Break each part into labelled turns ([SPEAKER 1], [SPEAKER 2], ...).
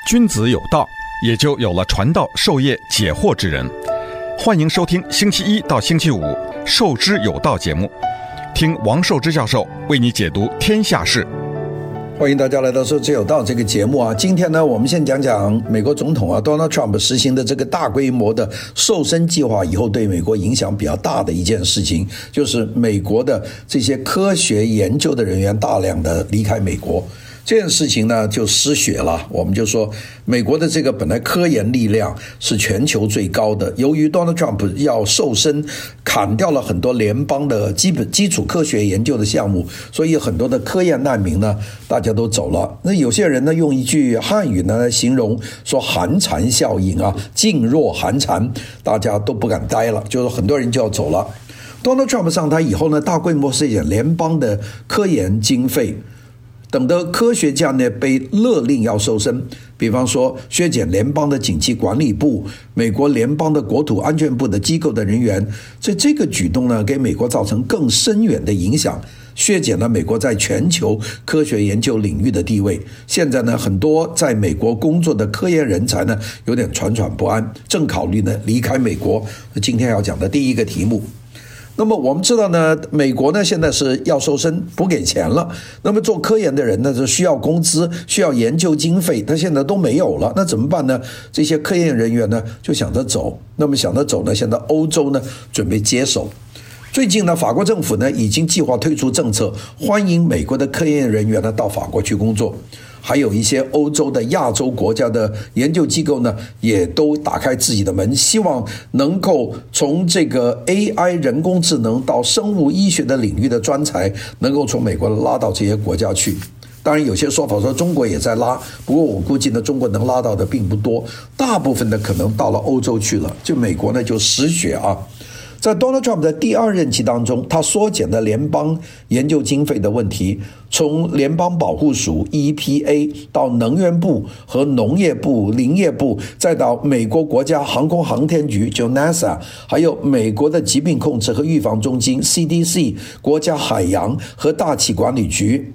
[SPEAKER 1] 君子有道，也就有了传道授业解惑之人。欢迎收听星期一到星期五《授之有道》节目，听王寿之教授为你解读天下事。
[SPEAKER 2] 欢迎大家来到《授之有道》这个节目啊。今天呢，我们先讲讲美国总统Donald Trump 实行的这个大规模的瘦身计划以后对美国影响比较大的一件事情，就是美国的这些科学研究的人员大量的离开美国。这件事情呢就失血了。我们就说美国的这个本来科研力量是全球最高的，由于 Donald Trump 要瘦身，砍掉了很多联邦的基础科学研究的项目，所以很多的科研难民呢大家都走了。那有些人呢用一句汉语呢来形容，说寒蝉效应啊，噤若寒蝉，大家都不敢待了，就是很多人就要走了。Donald Trump 上台以后呢，大规模削减联邦的科研经费，等的科学家呢被勒令要瘦身，比方说削减联邦的紧急管理部、美国联邦的国土安全部的机构的人员，这个举动呢给美国造成更深远的影响，削减了美国在全球科学研究领域的地位。现在呢，很多在美国工作的科研人才呢有点惴惴不安，正考虑呢离开美国。今天要讲的第一个题目。那么我们知道呢，美国呢现在是要瘦身，不给钱了。那么做科研的人呢是需要工资，需要研究经费，他现在都没有了，那怎么办呢？这些科研人员呢就想着走。那么想着走呢，现在欧洲呢准备接手。最近呢，法国政府呢已经计划推出政策，欢迎美国的科研人员呢到法国去工作。还有一些欧洲的亚洲国家的研究机构呢，也都打开自己的门，希望能够从这个 AI 人工智能到生物医学的领域的专才，能够从美国拉到这些国家去。当然有些说法说中国也在拉，不过我估计呢，中国能拉到的并不多，大部分的可能到了欧洲去了，就美国呢就失血啊。在 Donald Trump 的第二任期当中，他缩减了联邦研究经费的问题，从联邦保护署 EPA 到能源部和农业部、林业部，再到美国国家航空航天局就 NASA， 还有美国的疾病控制和预防中心 CDC、 国家海洋和大气管理局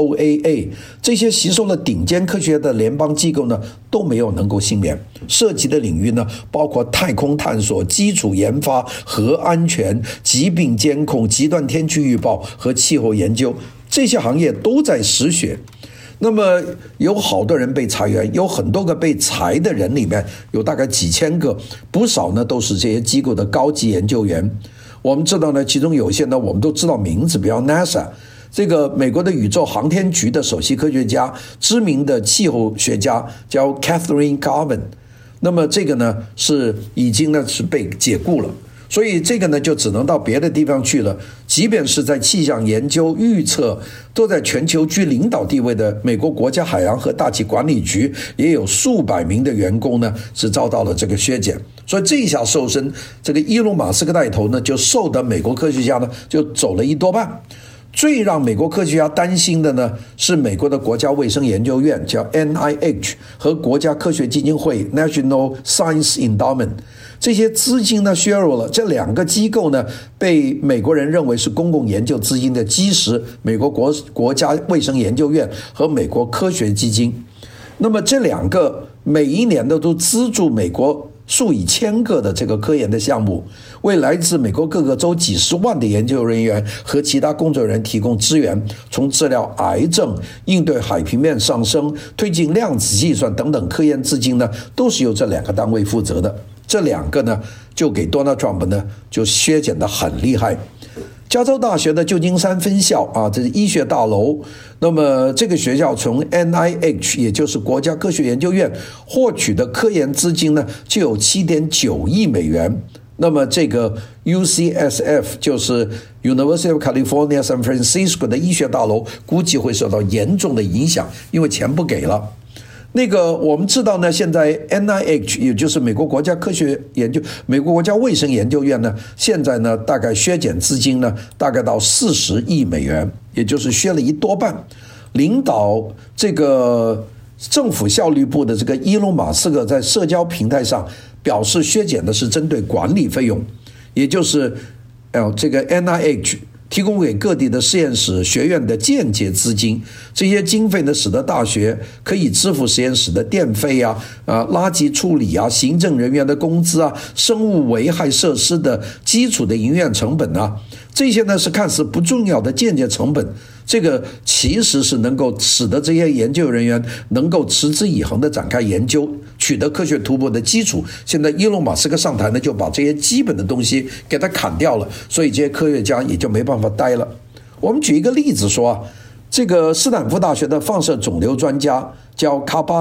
[SPEAKER 2] NOAA， 这些吸收了顶尖科学的联邦机构呢都没有能够幸免。涉及的领域呢包括太空探索、基础研发、核安全、疾病监控、极端天气预报和气候研究，这些行业都在失血。那么有好多人被裁员，有很多个被裁的人里面有大概几千个，不少呢都是这些机构的高级研究员。我们知道呢，其中有些呢我们都知道名字，比如 NASA， 这个美国的宇宙航天局的首席科学家，知名的气候学家叫 Catherine Garvin， 那么这个呢是已经呢是被解雇了，所以这个呢就只能到别的地方去了。即便是在气象研究、预测都在全球居领导地位的美国国家海洋和大气管理局，也有数百名的员工呢是遭到了这个削减。所以这一下瘦身，这个伊隆马斯克带头呢，就瘦得美国科学家呢就走了一多半。最让美国科学家担心的呢，是美国的国家卫生研究院叫 NIH 和国家科学基金会 National Science Endowment， 这些资金呢削弱了。这两个机构呢被美国人认为是公共研究资金的基石，美国国家卫生研究院和美国科学基金。那么这两个每一年都资助美国数以千个的这个科研的项目，为来自美国各个州几十万的研究人员和其他工作人员提供支援，从治疗癌症、应对海平面上升、推进量子计算等等科研资金呢，都是由这两个单位负责的。这两个呢，就给 Donald Trump 呢就削减得很厉害。加州大学的旧金山分校啊，这是医学大楼。那么这个学校从 NIH 也就是国家科学研究院获取的科研资金呢就有 7.9 亿美元。那么这个 UCSF 就是 University of California San Francisco 的医学大楼估计会受到严重的影响，因为钱不给了。那个我们知道呢，现在 NIH 也就是美国国家科学研究、美国国家卫生研究院呢，现在呢大概削减资金呢，大概到40亿美元，也就是削了一多半。领导这个政府效率部的这个伊隆马斯克在社交平台上表示，削减的是针对管理费用，也就是这个 NIH 提供给各地的实验室学院的间接资金，这些经费呢，使得大学可以支付实验室的电费啊、垃圾处理啊、行政人员的工资啊、生物危害设施的基础的营运成本啊，这些呢是看似不重要的间接成本，这个其实是能够使得这些研究人员能够持之以恒地展开研究，取得科学突破的基础。现在伊隆马斯克上台呢，就把这些基本的东西给他砍掉了，所以这些科学家也就没办法待了。我们举一个例子说啊，这个斯坦福大学的放射肿瘤专家叫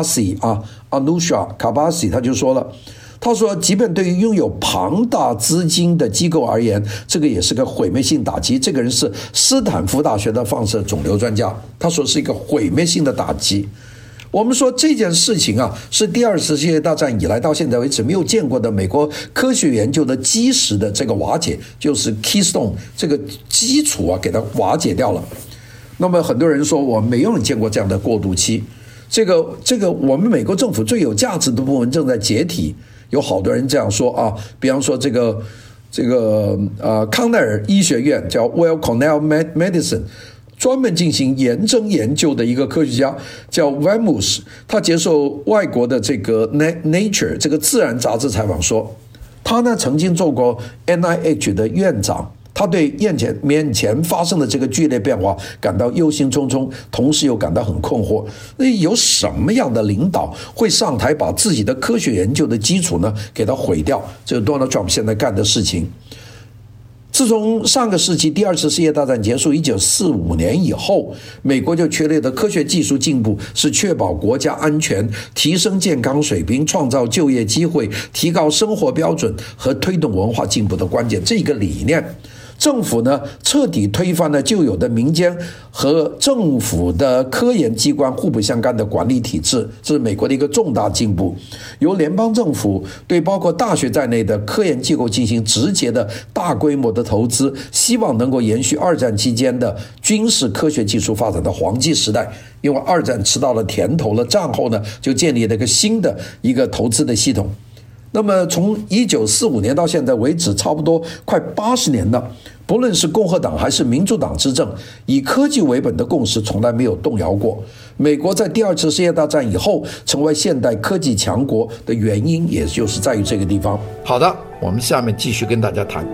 [SPEAKER 2] Anusha Kabasi， 他就说了，他说即便对于拥有庞大资金的机构而言，这个也是个毁灭性打击。这个人是斯坦福大学的放射肿瘤专家，他说是一个毁灭性的打击。我们说这件事情啊，是第二次世界大战以来到现在为止没有见过的美国科学研究的基石的这个瓦解，就是 Keystone 这个基础啊，给它瓦解掉了。那么很多人说我没有见过这样的过渡期，这个我们美国政府最有价值的部门正在解体，有好多人这样说啊，比方说这个康奈尔医学院叫 Weill Cornell Medicine。专门进行炎症研究的一个科学家叫 Vamus， 他接受外国的这个 Nature 这个自然杂志采访说，他呢曾经做过 NIH 的院长，他对面前发生的这个剧烈变化感到忧心忡忡，同时又感到很困惑。那有什么样的领导会上台把自己的科学研究的基础呢给它毁掉？这是 Donald Trump 现在干的事情。自从上个世纪第二次世界大战结束1945年以后，美国就确立的科学技术进步是确保国家安全、提升健康水平、创造就业机会、提高生活标准和推动文化进步的关键。这个理念，政府呢彻底推翻了旧有的民间和政府的科研机关互不相干的管理体制，这是美国的一个重大进步。由联邦政府对包括大学在内的科研机构进行直接的大规模的投资，希望能够延续二战期间的军事科学技术发展的黄金时代。因为二战吃到了甜头了，战后呢就建立了一个新的一个投资的系统。那么从1945年到现在为止，差不多快80年了，不论是共和党还是民主党执政，以科技为本的共识从来没有动摇过。美国在第二次世界大战以后成为现代科技强国的原因，也就是在于这个地方。好的，我们下面继续跟大家谈。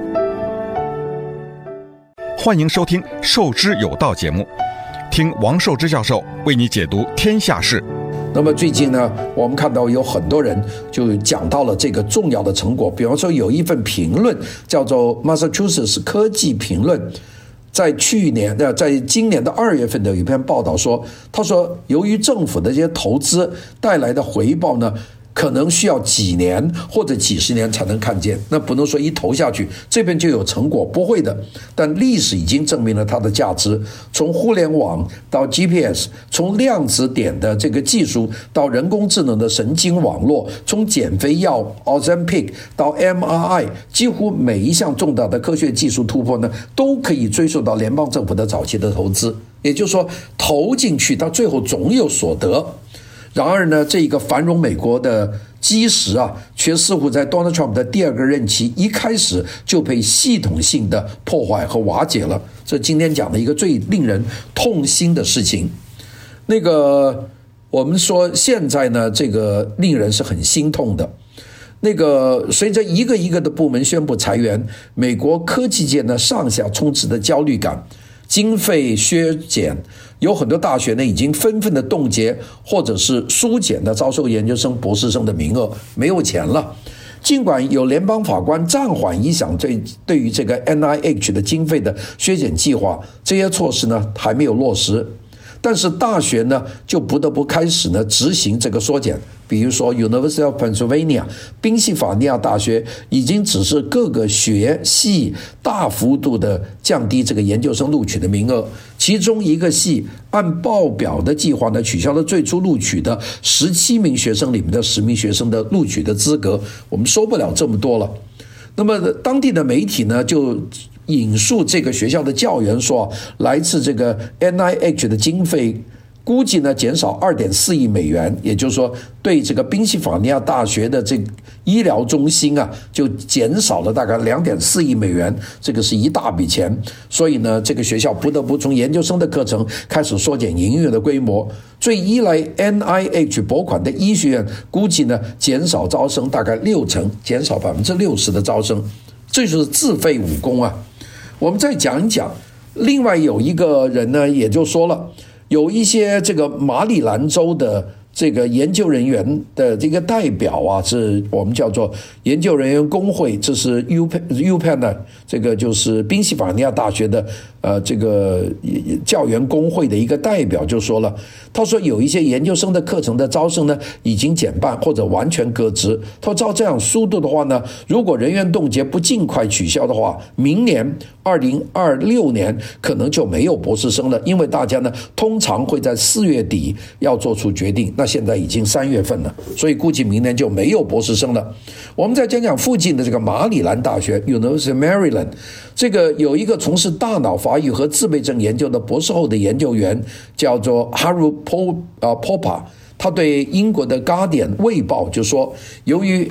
[SPEAKER 1] 欢迎收听《受之有道》节目，听王寿之教授为你解读天下事。
[SPEAKER 2] 那么最近呢，我们看到有很多人就讲到了这个重要的成果，比方说有一份评论叫做 Massachusetts 科技评论，在今年的2月份的有一篇报道说，他说由于政府的这些投资带来的回报呢，可能需要几年或者几十年才能看见，那不能说一投下去这边就有成果，不会的。但历史已经证明了它的价值，从互联网到 GPS， 从量子点的这个技术到人工智能的神经网络，从减肥药 Ozempic 到 MRI， 几乎每一项重大的科学技术突破呢，都可以追溯到联邦政府的早期的投资。也就是说，投进去到最后总有所得。然而呢，这个繁荣美国的基石啊，却似乎在 Donald Trump 的第二个任期一开始就被系统性的破坏和瓦解了。这今天讲的一个最令人痛心的事情。我们说现在呢，这个令人是很心痛的。随着一个一个的部门宣布裁员，美国科技界呢上下充斥的焦虑感。经费削减，有很多大学呢已经纷纷的冻结或者是缩减的招收研究生、博士生的名额，没有钱了。尽管有联邦法官暂缓影响对于这个 NIH 的经费的削减计划，这些措施呢还没有落实。但是大学呢就不得不开始呢执行这个缩减，比如说 University of Pennsylvania 宾夕法尼亚大学已经指示各个学系大幅度的降低这个研究生录取的名额，其中一个系按报表的计划呢取消了最初录取的17名学生里面的10名学生的录取的资格，我们收不了这么多了。那么当地的媒体呢就引述这个学校的教员说，来自这个 NIH 的经费估计呢减少2.4亿美元，也就是说对这个宾夕法尼亚大学的这个医疗中心啊，就减少了大概2.4亿美元，这个是一大笔钱。所以呢，这个学校不得不从研究生的课程开始缩减营运的规模。最依赖 NIH 拨款的医学院估计呢减少招生大概60%，减少60%的招生，这就是自废武功啊。我们再讲一讲，另外有一个人呢也就说了，有一些这个马里兰州的这个研究人员的这个代表啊，是我们叫做研究人员工会，这是 UPenn 呢，这个就是宾夕法尼亚大学的这个教员工会的一个代表就说了，他说有一些研究生的课程的招生呢已经减半或者完全搁置。他说照这样速度的话呢，如果人员冻结不尽快取消的话，明年2026年可能就没有博士生了，因为大家呢通常会在4月底要做出决定，那现在已经3月份了，所以估计明年就没有博士生了。我们再讲讲附近的这个马里兰大学 University of Maryland， 这个有一个从事大脑发育和自闭症研究的博士后的研究员叫做 Haru Popa， 他对英国的 Guardian 卫报就说，由于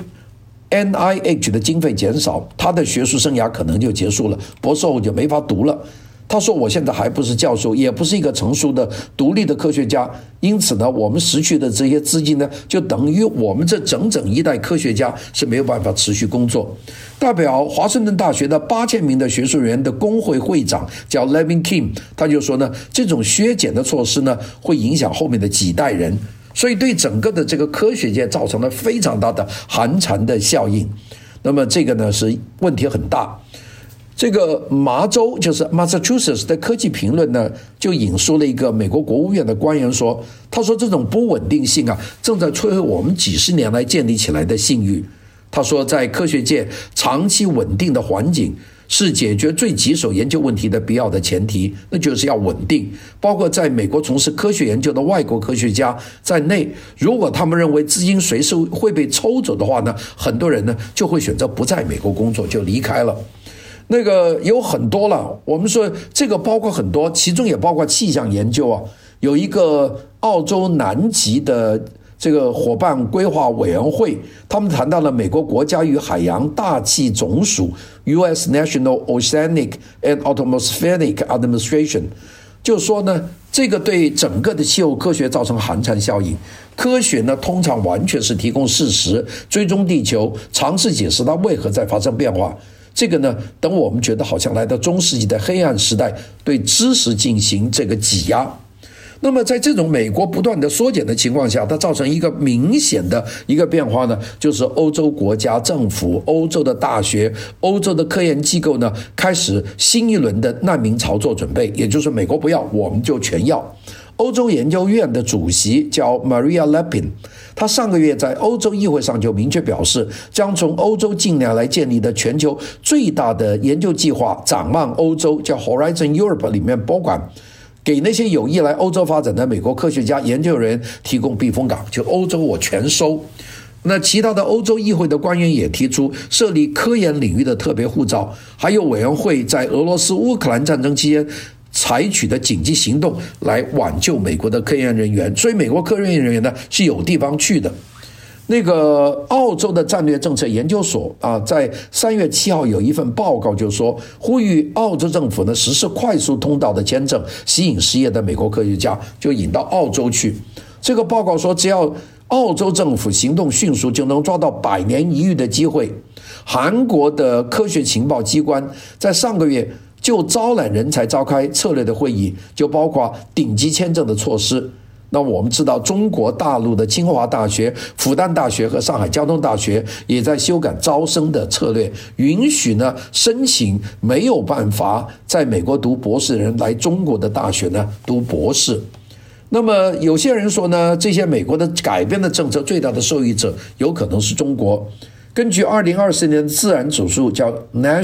[SPEAKER 2] NIH 的经费减少，他的学术生涯可能就结束了，博士后就没法读了。他说我现在还不是教授，也不是一个成熟的独立的科学家，因此呢我们失去的这些资金呢，就等于我们这整一代科学家是没有办法持续工作。代表华盛顿大学的8000名的学术人员的工会会长叫 Levin Kim， 他就说呢，这种削减的措施呢会影响后面的几代人，所以对整个的这个科学界造成了非常大的寒蝉的效应。那么这个呢是问题很大。这个麻州就是 Massachusetts 的科技评论呢，就引述了一个美国国务院的官员说，他说这种不稳定性啊，正在摧毁我们几十年来建立起来的信誉。他说，在科学界长期稳定的环境是解决最棘手研究问题的必要的前提，那就是要稳定。包括在美国从事科学研究的外国科学家在内，如果他们认为资金随时会被抽走的话呢，很多人呢就会选择不在美国工作，就离开了。那个有很多了，我们说这个包括很多，其中也包括气象研究啊。有一个澳洲南极的这个伙伴规划委员会，他们谈到了美国国家与海洋大气总署 US National Oceanic and Atmospheric Administration， 就说呢，这个对整个的气候科学造成寒蝉效应。科学呢通常完全是提供事实，追踪地球，尝试解释它为何在发生变化。这个呢，等我们觉得好像来到中世纪的黑暗时代，对知识进行这个挤压。那么在这种美国不断的缩减的情况下，它造成一个明显的一个变化呢，就是欧洲国家政府、欧洲的大学、欧洲的科研机构呢，开始新一轮的难民潮做准备，也就是美国不要，我们就全要。欧洲研究院的主席叫 Maria Lepin， 他上个月在欧洲议会上就明确表示，将从欧洲近年来建立的全球最大的研究计划展望欧洲，叫 Horizon Europe 里面拨款，给那些有意来欧洲发展的美国科学家、研究人员提供避风港，就欧洲我全收。那其他的欧洲议会的官员也提出设立科研领域的特别护照，还有委员会在俄罗斯乌克兰战争期间采取的紧急行动来挽救美国的科研人员，所以美国科研人员呢是有地方去的。那个澳洲的战略政策研究所啊，在3月7号有一份报告，就说呼吁澳洲政府呢实施快速通道的签证，吸引失业的美国科学家就引到澳洲去。这个报告说，只要澳洲政府行动迅速，就能抓到100年一遇的机会。韩国的科学情报机关在上个月就招揽人才召开策略的会议，就包括顶级签证的措施。那我们知道，中国大陆的清华大学、复旦大学和上海交通大学也在修改招生的策略，允许呢申请没有办法在美国读博士的人来中国的大学呢读博士。那么有些人说呢，这些美国的改变的政策最大的受益者有可能是中国。根据2024年的自然指数叫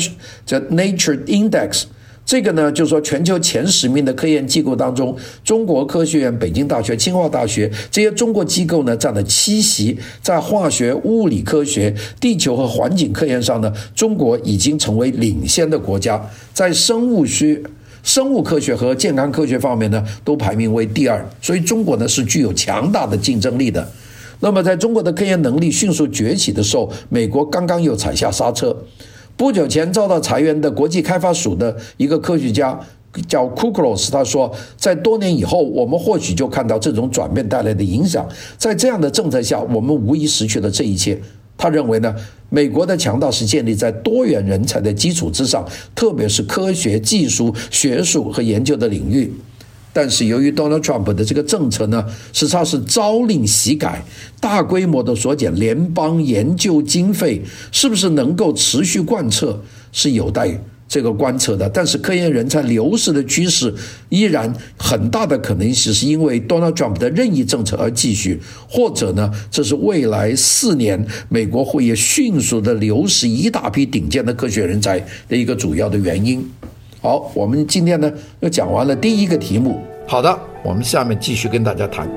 [SPEAKER 2] Nature Index， 这个呢就是说全球前10名的科研机构当中，中国科学院、北京大学、清华大学这些中国机构呢占了7席。在化学、物理科学、地球和环境科研上呢，中国已经成为领先的国家。在生物生物科学和健康科学方面呢，都排名为第2，所以中国呢是具有强大的竞争力的。那么在中国的科研能力迅速崛起的时候，美国刚刚又踩下刹车。不久前遭到裁员的国际开发署的一个科学家叫 Kuklos， 他说，在多年以后，我们或许就看到这种转变带来的影响。在这样的政策下，我们无疑失去了这一切。他认为呢，美国的强大是建立在多元人才的基础之上，特别是科学、技术、学术和研究的领域。但是由于 Donald Trump 的这个政策呢，实际上是朝令夕改，大规模的缩减联邦研究经费，是不是能够持续贯彻，是有待这个观测的。但是科研人才流失的趋势依然很大的可能性是因为 Donald Trump 的任意政策而继续，或者呢，这是未来4年美国会迅速的流失一大批顶尖的科学人才的一个主要的原因。好，我们今天呢又讲完了第一个题目。好的，我们下面继续跟大家谈。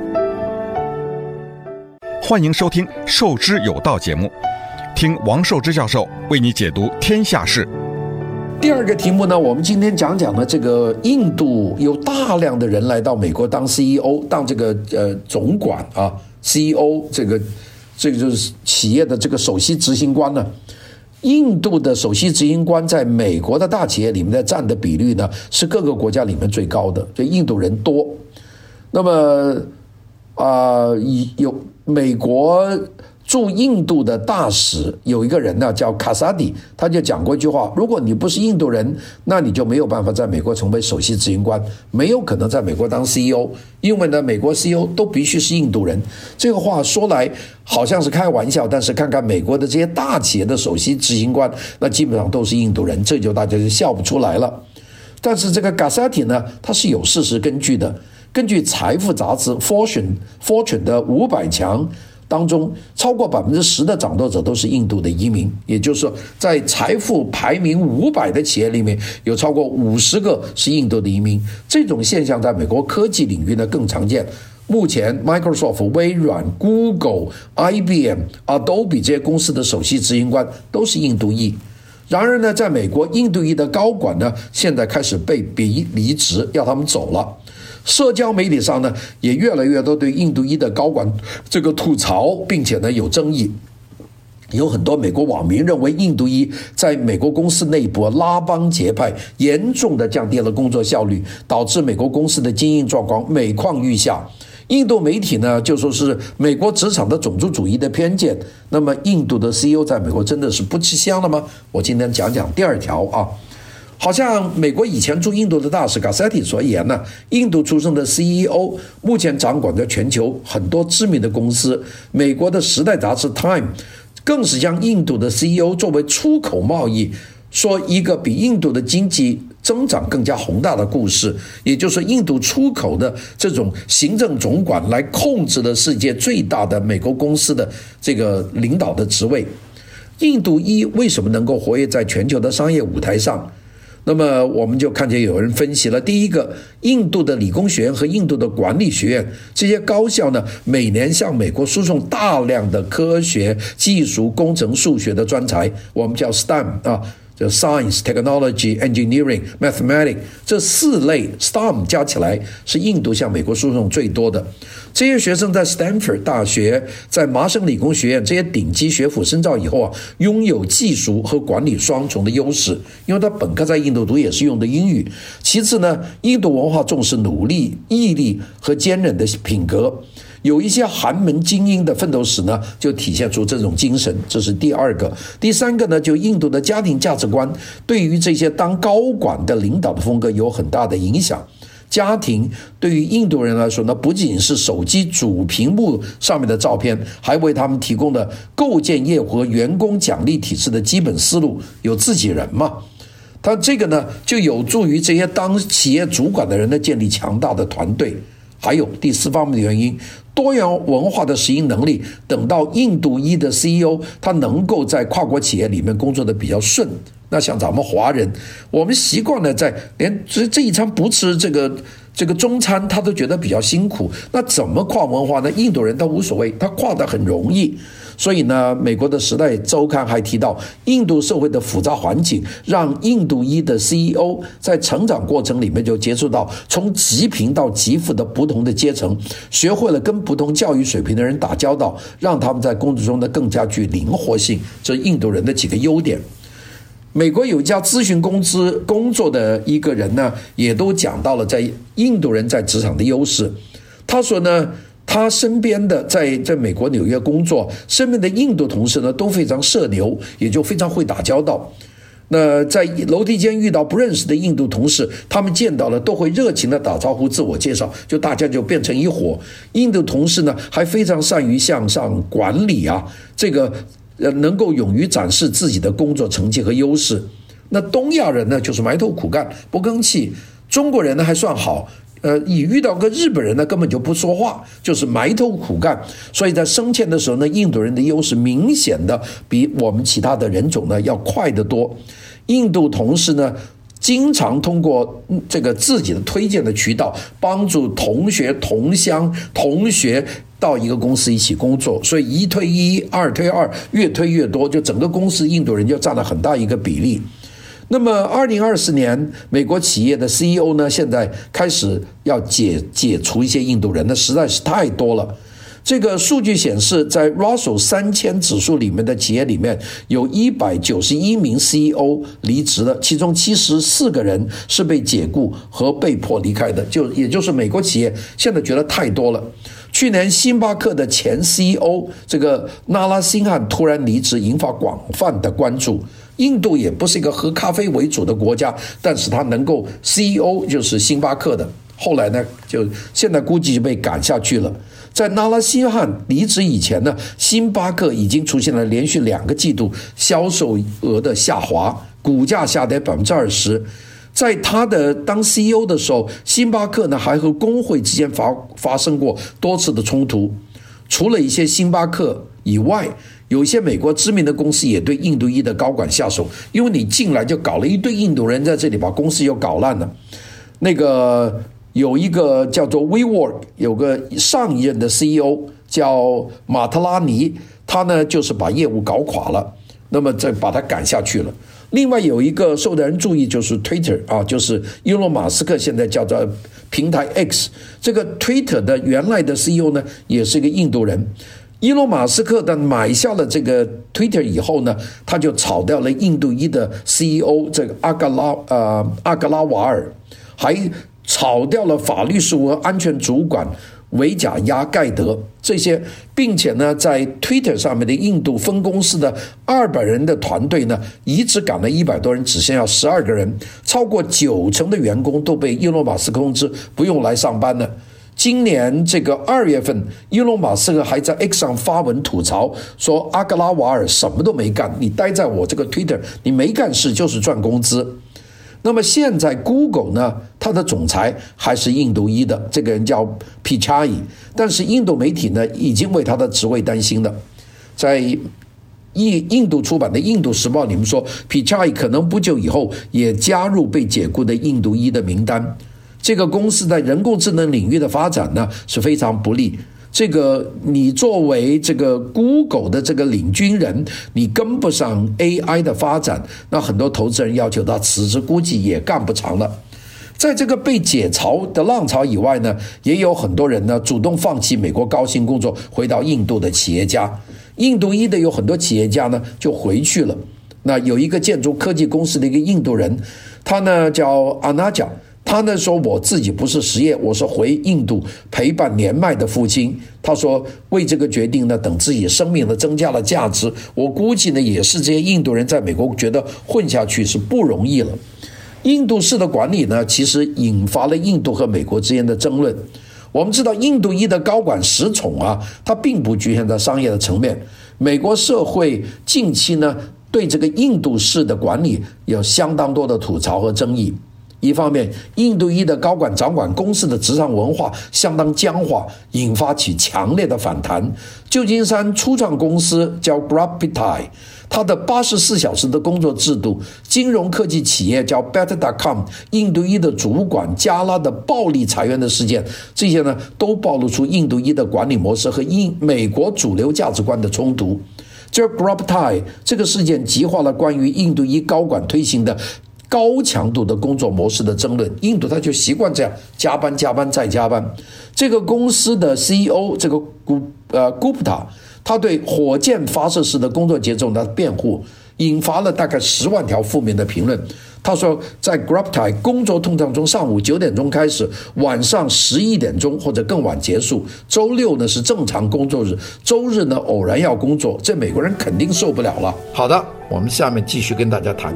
[SPEAKER 1] 欢迎收听《授之有道》节目，听王寿之教授为你解读天下事。
[SPEAKER 2] 第二个题目呢，我们今天讲呢，这个印度有大量的人来到美国当 CEO， 当这个总管啊 CEO， 这个就是企业的这个首席执行官呢。印度的首席执行官在美国的大企业里面的占的比率呢，是各个国家里面最高的，就印度人多。那么有美国驻印度的大使有一个人呢叫卡萨迪，他就讲过一句话：如果你不是印度人，那你就没有办法在美国成为首席执行官，没有可能在美国当 CEO， 因为呢美国 CEO 都必须是印度人。这个话说来好像是开玩笑，但是看看美国的这些大企业的首席执行官，那基本上都是印度人，这就大家就笑不出来了。但是这个卡萨迪呢，他是有事实根据的。根据财富杂志 Fortune 的500强当中，超过10%的掌舵者都是印度的移民，也就是说，在财富排名500的企业里面，有超过50个是印度的移民。这种现象在美国科技领域呢更常见。目前 Microsoft、微软、Google、IBM、Adobe 这些公司的首席执行官都是印度裔。然而呢，在美国，印度裔的高管呢，现在开始被离职，要他们走了。社交媒体上呢，也越来越多对印度裔的高管这个吐槽，并且呢有争议。有很多美国网民认为，印度裔在美国公司内部拉帮结派，严重的降低了工作效率，导致美国公司的经营状况每况愈下。印度媒体呢就说是美国职场的种族主义的偏见。那么印度的 CEO 在美国真的是不吃香了吗？我今天讲第2条啊。好像美国以前驻印度的大使卡塞蒂所言呢，印度出生的 CEO 目前掌管着全球很多知名的公司。美国的《时代》杂志 Time 更是将印度的 CEO 作为出口贸易，说一个比印度的经济增长更加宏大的故事，也就是印度出口的这种行政总管来控制了世界最大的美国公司的这个领导的职位。印度裔为什么能够活跃在全球的商业舞台上？那么我们就看见有人分析了，第一个，印度的理工学院和印度的管理学院这些高校呢，每年向美国输送大量的科学、技术、工程、数学的专才，我们叫 STEM 啊，就 Science, Technology, Engineering, Mathematics 这4类 STEM 加起来是印度向美国输送最多的。这些学生在 Stanford 大学、在麻省理工学院这些顶级学府深造以后啊，拥有技术和管理双重的优势，因为他本科在印度读也是用的英语。其次呢，印度文化重视努力、毅力和坚韧的品格。有一些寒门精英的奋斗史呢，就体现出这种精神，这是第2个。第3个呢，就印度的家庭价值观对于这些当高管的领导的风格有很大的影响。家庭对于印度人来说呢，不仅是手机主屏幕上面的照片，还为他们提供了构建业务和员工奖励体制的基本思路，有自己人嘛。他这个呢，就有助于这些当企业主管的人呢，建立强大的团队。还有第4方面的原因，多元文化的适应能力，等到印度裔的 CEO 他能够在跨国企业里面工作的比较顺。那像咱们华人，我们习惯了在连这一餐不吃这个这个中餐他都觉得比较辛苦，那怎么跨文化呢？印度人他无所谓，他跨得很容易。所以呢，美国的《时代周刊》还提到，印度社会的复杂环境让印度裔的 CEO 在成长过程里面就接触到从极贫到极富的不同的阶层，学会了跟不同教育水平的人打交道，让他们在工作中呢更加具灵活性。这是印度人的几个优点。美国有一家咨询公司工作的一个人呢，也都讲到了在印度人在职场的优势。他说呢，他身边的在美国纽约工作，身边的印度同事呢都非常社牛，也就非常会打交道。那在楼梯间遇到不认识的印度同事，他们见到了都会热情的打招呼、自我介绍，就大家就变成一伙。印度同事呢还非常善于向上管理啊，这个能够勇于展示自己的工作成绩和优势。那东亚人呢就是埋头苦干不吭气，中国人呢还算好，你遇到个日本人呢根本就不说话，就是埋头苦干。所以在升迁的时候呢，印度人的优势明显的比我们其他的人种呢要快得多。印度同事呢经常通过这个自己的推荐的渠道，帮助同学、同乡、同学到一个公司一起工作，所以一推一，二推二，越推越多，就整个公司印度人就占了很大一个比例。那么2024年美国企业的 CEO 呢，现在开始要解除一些印度人，那实在是太多了。这个数据显示，在 Russell 3000指数里面的企业里面，有191名 CEO 离职了，其中74个人是被解雇和被迫离开的，也就是美国企业现在觉得太多了。去年星巴克的前 CEO 这个纳拉辛汉突然离职，引发广泛的关注。印度也不是一个喝咖啡为主的国家，但是他能够 CEO 就是星巴克的，后来呢就现在估计就被赶下去了。在纳拉辛汉离职以前呢，星巴克已经出现了连续2个季度销售额的下滑，股价下跌 20%。在他的当 CEO 的时候，星巴克呢还和工会之间发生过多次的冲突。除了一些星巴克以外，有一些美国知名的公司也对印度裔的高管下手，因为你进来就搞了一堆印度人在这里，把公司又搞烂了。那个有一个叫做 WeWork 有个上一任的 CEO 叫马特拉尼，他呢就是把业务搞垮了，那么再把他赶下去了。另外有一个受到人注意就是 Twitter 啊，就是伊隆马斯克现在叫做平台 X， 这个 Twitter 的原来的 CEO 呢也是一个印度人。伊隆马斯克的买下了这个 Twitter 以后呢，他就炒掉了印度裔的 CEO 这个阿格拉瓦尔，还炒掉了法律事务和安全主管维贾亚盖德这些，并且呢，在 Twitter 上面的印度分公司的200人的团队呢，一直赶了100多人，只剩下12个人，超过90%的员工都被伊隆马斯克通知不用来上班了。今年这个2月份，伊隆马斯克还在 X 上发文吐槽说，阿格拉瓦尔什么都没干，你待在我这个 Twitter， 你没干事就是赚工资。那么现在 Google 呢，它的总裁还是印度裔的，这个人叫 Pichai， 但是印度媒体呢已经为他的职位担心了。在印度出版的《印度时报》里面说， Pichai 可能不久以后也加入被解雇的印度裔的名单。这个公司在人工智能领域的发展呢是非常不利。这个你作为这个 Google 的这个领军人，你跟不上 AI 的发展，那很多投资人要求他辞职，估计也干不长了。在这个被解嘲的浪潮以外呢，也有很多人呢主动放弃美国高薪工作，回到印度的企业家。印度裔的有很多企业家呢就回去了。那有一个建筑科技公司的一个印度人，他呢叫阿纳贾，他呢说，我自己不是实业，我是回印度陪伴年迈的父亲。他说为这个决定呢，等自己生命呢增加了价值。我估计呢也是这些印度人在美国觉得混下去是不容易了。印度式的管理呢，其实引发了印度和美国之间的争论。我们知道印度裔的高管实宠啊，它并不局限在商业的层面。美国社会近期呢对这个印度式的管理有相当多的吐槽和争议。 一方面，印度裔的高管掌管公司的职场文化相当僵化，引发起强烈的反弹。旧金山初创公司叫 Graphitai， 它的84小时的工作制度，金融科技企业叫 Better.com， 印度裔的主管加拉的暴力裁员的事件，这些呢都暴露出印度裔的管理模式和美国主流价值观的冲突。这 Graphitai 这个事件激化了关于印度裔高管推行的高强度的工作模式的争论。印度他就习惯这样加班再加班。这个公司的 CEO 这个Gupta， 他对火箭发射时的工作节奏的辩护，引发了大概10万条负面的评论。他说，在 Graphitai 工作通常从上午9点钟开始，晚上11点钟或者更晚结束。周六呢是正常工作日，周日呢偶然要工作，这美国人肯定受不了了。好的，我们下面继续跟大家谈。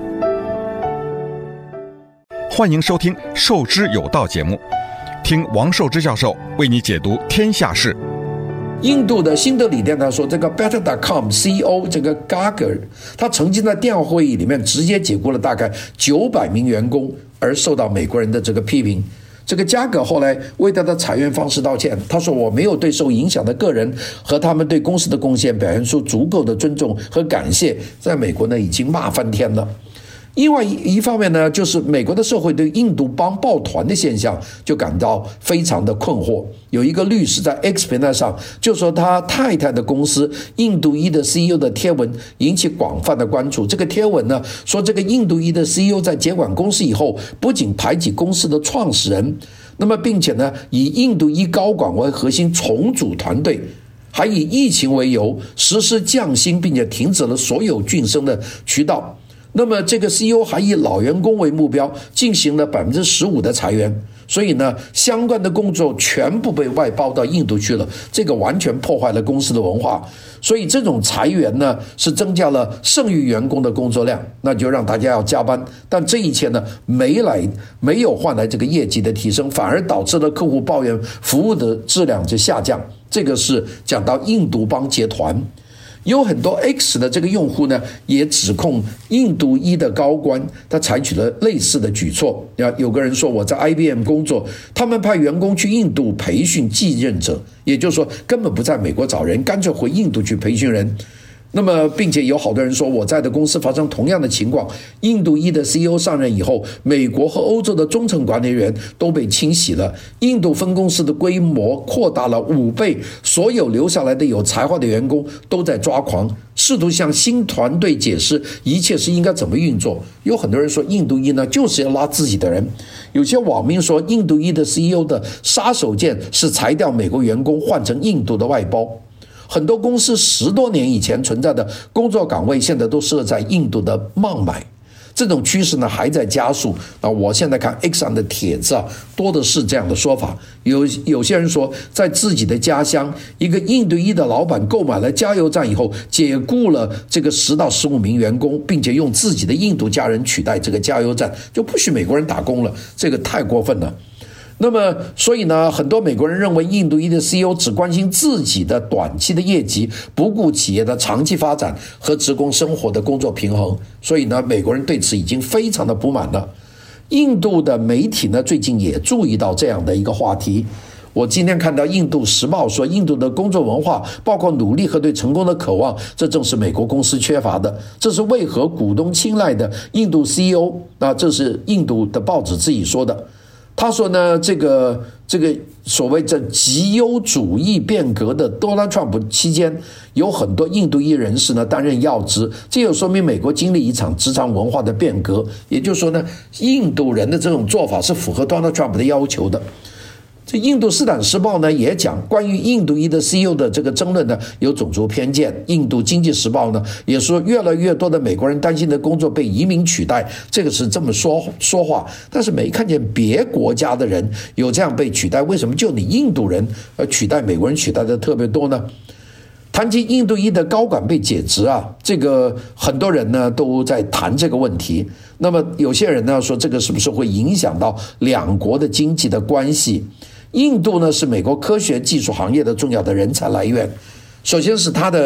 [SPEAKER 1] 欢迎收听《受之有道》节目，听王寿之教授为你解读天下事。
[SPEAKER 2] 印度的新德里电台说，这个 Better.com CEO 这个 Garg， 他曾经在电话会议里面直接解雇了大概900名员工，而受到美国人的这个批评。这个加格后来为他的裁员方式道歉，他说，我没有对受影响的个人和他们对公司的贡献表现出足够的尊重和感谢，在美国呢已经骂翻天了。另外一方面呢，就是美国的社会对印度帮抱团的现象就感到非常的困惑。有一个律师在 X 平台上就说，他太太的公司印度裔的 CEO 的贴文引起广泛的关注。这个贴文呢说，这个印度裔的 CEO 在接管公司以后，不仅排挤公司的创始人，那么并且呢以印度裔高管为核心重组团队，还以疫情为由实施降薪，并且停止了所有晋升的渠道。那么这个 CEO 还以老员工为目标，进行了15%的裁员，所以呢，相关的工作全部被外包到印度去了，这个完全破坏了公司的文化。所以这种裁员呢，是增加了剩余员工的工作量，那就让大家要加班。但这一切呢，没有换来这个业绩的提升，反而导致了客户抱怨服务的质量就下降。这个是讲到印度帮集团。有很多 X 的这个用户呢，也指控印度裔的高官他采取了类似的举措。有个人说，我在 IBM 工作，他们派员工去印度培训继任者，也就是说根本不在美国找人，干脆回印度去培训人。那么并且有好多人说，我在的公司发生同样的情况，印度裔的 CEO 上任以后，美国和欧洲的中层管理员都被清洗了，印度分公司的规模扩大了5倍，所有留下来的有才华的员工都在抓狂，试图向新团队解释一切是应该怎么运作。有很多人说，印度裔呢就是要拉自己的人，有些网民说，印度裔的 CEO 的杀手锏是裁掉美国员工，换成印度的外包。很多公司10多年以前存在的工作岗位，现在都设在印度的孟买。这种趋势呢还在加速。我现在看 X 上的帖子多的是这样的说法。有些人说，在自己的家乡，一个印度裔的老板购买了加油站以后，解雇了这个10到15名员工，并且用自己的印度家人取代这个加油站，就不许美国人打工了，这个太过分了。那么所以呢，很多美国人认为印度裔的 CEO 只关心自己的短期的业绩，不顾企业的长期发展和职工生活的工作平衡。所以呢，美国人对此已经非常的不满了。印度的媒体呢，最近也注意到这样的一个话题。我今天看到印度时报说，印度的工作文化包括努力和对成功的渴望，这正是美国公司缺乏的。这是为何股东青睐的印度 CEO， 这是印度的报纸自己说的。他说呢，这个所谓的极优主义变革的 Donald Trump 期间，有很多印度裔人士呢担任要职，这就说明美国经历一场职场文化的变革。也就是说呢，印度人的这种做法是符合 Donald Trump 的要求的。这印度斯坦时报呢也讲，关于印度裔的 CEO 的这个争论呢有种族偏见。印度经济时报呢也说，越来越多的美国人担心的工作被移民取代，这个是这么说话，但是没看见别国家的人有这样被取代，为什么就你印度人取代美国人取代的特别多呢？谈及印度裔的高管被解职这个很多人呢都在谈这个问题。那么有些人呢说，这个是不是会影响到两国的经济的关系？印度呢是美国科学技术行业的重要的人才来源，首先是它的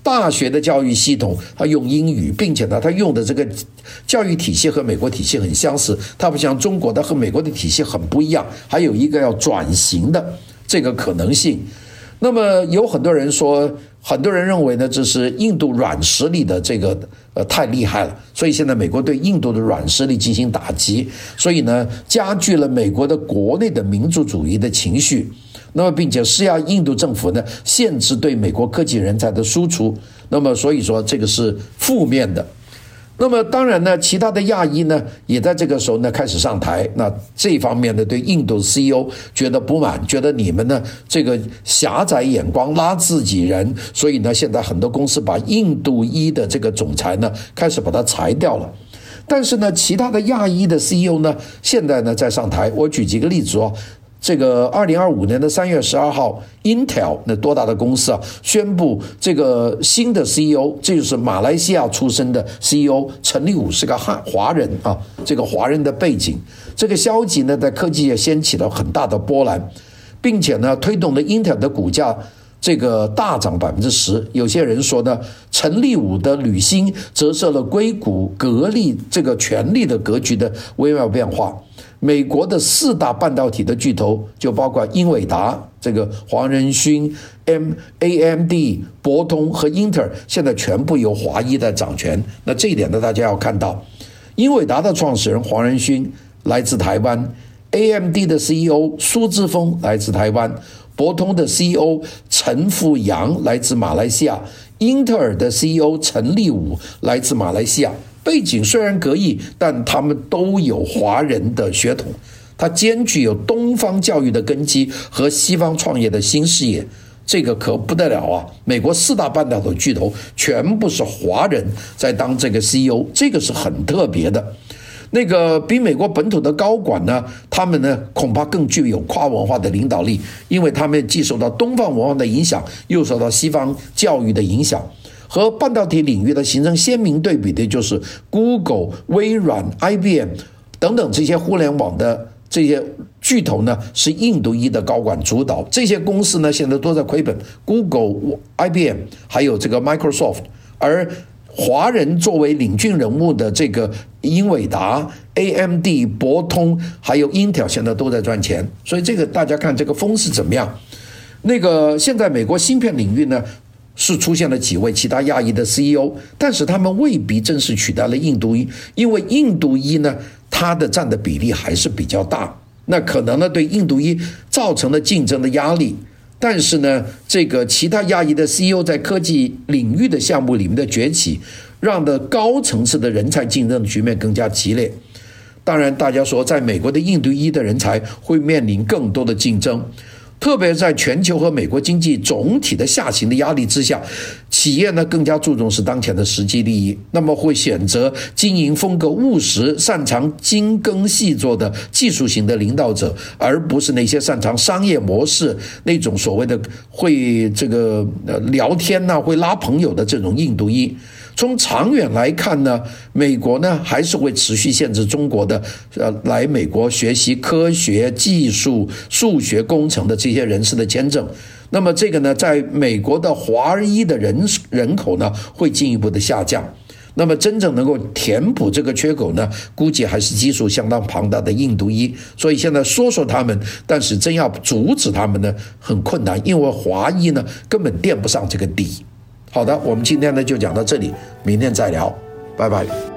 [SPEAKER 2] 大学的教育系统它用英语，并且呢，它用的这个教育体系和美国体系很相似，它不像中国的和美国的体系很不一样，还有一个要转型的这个可能性。那么有很多人说，很多人认为呢，这是印度软实力的这个太厉害了，所以现在美国对印度的软实力进行打击，所以呢加剧了美国的国内的民族主义的情绪。那么并且施压印度政府呢，限制对美国科技人才的输出，那么所以说这个是负面的。那么当然呢，其他的亚裔呢也在这个时候呢开始上台，那这方面呢对印度 CEO 觉得不满，觉得你们呢这个狭窄眼光拉自己人，所以呢现在很多公司把印度裔的这个总裁呢开始把他裁掉了。但是呢其他的亚裔的 CEO 呢现在呢在上台，我举几个例子哦。这个2025年的3月12号 Intel 那多大的公司啊，宣布这个新的 CEO， 这就是马来西亚出身的 CEO 陈立武，是个华人啊，这个华人的背景。这个消息呢在科技业掀起了很大的波澜，并且呢推动了 Intel 的股价这个大涨 10%。 有些人说呢，陈立武的履新折射了硅谷革力这个权力的格局的微妙变化。美国的4大半导体的巨头就包括英伟达、这个黄仁勋、AMD、博通和英特尔，现在全部由华裔在掌权。那这一点呢，大家要看到，英伟达的创始人黄仁勋来自台湾， AMD 的 CEO 苏之峰来自台湾，博通的 CEO 陈富阳来自马来西亚，英特尔的 CEO 陈立武来自马来西亚。背景虽然各异，但他们都有华人的血统，它兼具有东方教育的根基和西方创业的新视野，这个可不得了啊！美国4大半导体巨头全部是华人在当这个 CEO， 这个是很特别的。那个比美国本土的高管呢，他们呢恐怕更具有跨文化的领导力，因为他们既受到东方文化的影响，又受到西方教育的影响。和半导体领域的形成鲜明对比的就是 Google、微软、IBM 等等这些互联网的这些巨头呢，是印度裔的高管主导。这些公司呢现在都在亏本， Google、IBM 还有这个 Microsoft， 而华人作为领军人物的这个英伟达、AMD、博通还有 Intel 现在都在赚钱。所以这个大家看这个风是怎么样。那个现在美国芯片领域呢是出现了几位其他亚裔的 CEO， 但是他们未必正式取代了印度裔，因为印度裔呢它的占的比例还是比较大，那可能呢对印度裔造成了竞争的压力。但是呢这个其他亚裔的 CEO 在科技领域的项目里面的崛起，让的高层次的人才竞争的局面更加激烈。当然大家说在美国的印度裔的人才会面临更多的竞争，特别在全球和美国经济总体的下行的压力之下，企业呢更加注重是当前的实际利益，那么会选择经营风格务实、擅长精耕细作的技术型的领导者，而不是那些擅长商业模式那种所谓的会这个聊天啊、会拉朋友的这种印度裔。从长远来看呢，美国呢还是会持续限制中国的来美国学习科学技术、数学工程的这些人士的签证。那么这个呢，在美国的华裔的人口呢会进一步的下降。那么真正能够填补这个缺口呢，估计还是基数相当庞大的印度裔。所以现在说他们，但是真要阻止他们呢很困难，因为华裔呢根本垫不上这个底。好的，我们今天呢就讲到这里，明天再聊，拜拜。